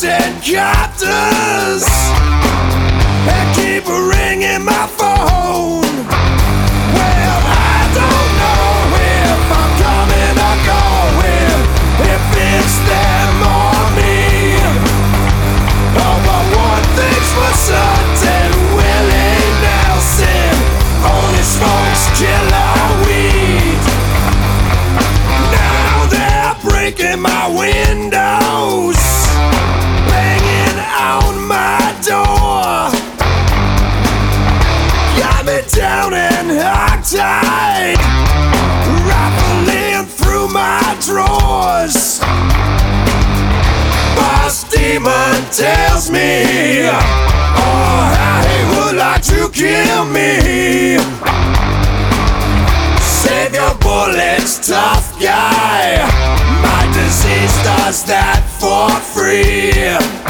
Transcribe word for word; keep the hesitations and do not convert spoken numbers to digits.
and captors and keep ringing my phone. Well, I don't know if I'm coming or going, if it's them or me. Oh, but one thing's for certain, Willie Nelson only smokes killer weed. Now they're breaking my windows, banging on my door, got me down and hogtied, rifling through my drawers. Boss Demon tells me, oh, how he would like to kill me. Save your bullets, tough guy. My disease does that for free.